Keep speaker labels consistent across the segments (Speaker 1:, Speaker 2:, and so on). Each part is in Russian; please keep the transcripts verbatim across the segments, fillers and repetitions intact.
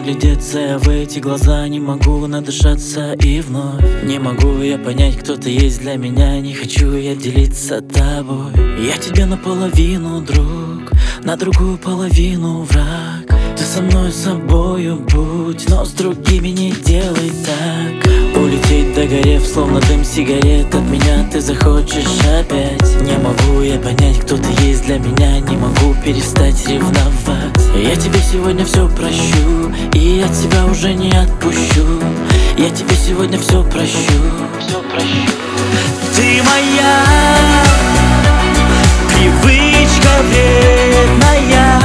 Speaker 1: вглядеться я в эти глаза, не могу надышаться и вновь не могу я понять, кто ты есть для меня. Не хочу я делиться тобой. Я тебе наполовину друг, на другую половину враг. Ты со мной собою будь, но с другими не делай так. Улететь догорев, словно дым сигарет, от меня ты захочешь опять. Не могу я понять, кто ты есть для меня, не могу перестать ревновать. Я тебе сегодня все прощу, и от тебя уже не отпущу. Я тебе сегодня все прощу, все прощу. Ты моя привычка вредная,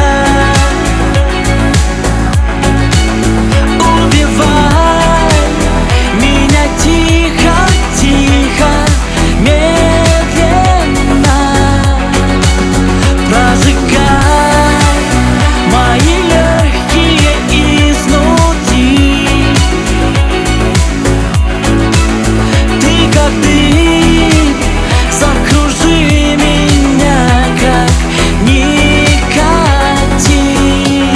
Speaker 1: убивай меня тихо, тихо, медленно, прожигай мои легкие изнутри. Ты как дым, закружи меня, как никотин.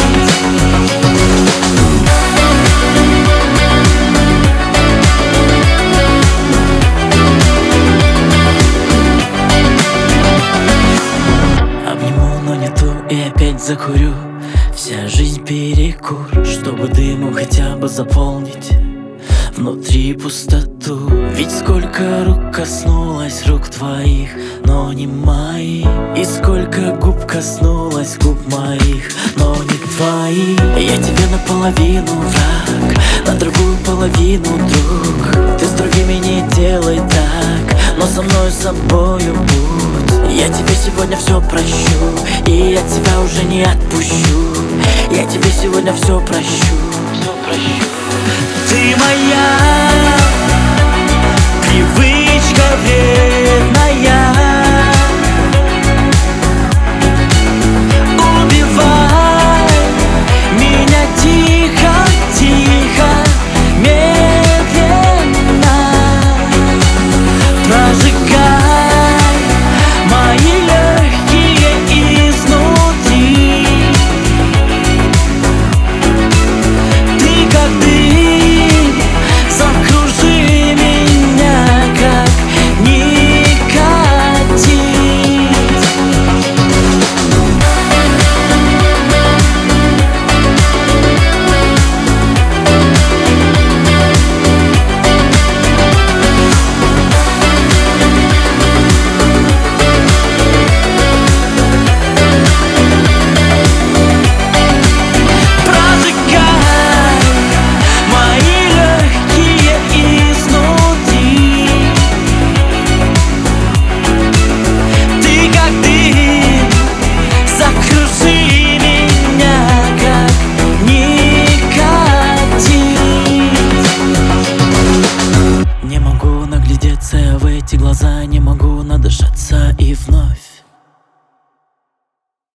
Speaker 1: Обниму, но не ту и опять закурю. Вся жизнь перекур, чтобы дыму хотя бы заполнить внутри пустоту. Ведь сколько рук коснулось рук твоих, но не моих. И сколько губ коснулось губ моих, но не твоих. Я тебе наполовину враг, на другую половину друг. Ты с другими не делай так, но со мной собою будь. Я тебе сегодня все прощу, и от тебя уже не отпущу. Я тебе сегодня все прощу, все прощу. Ты моя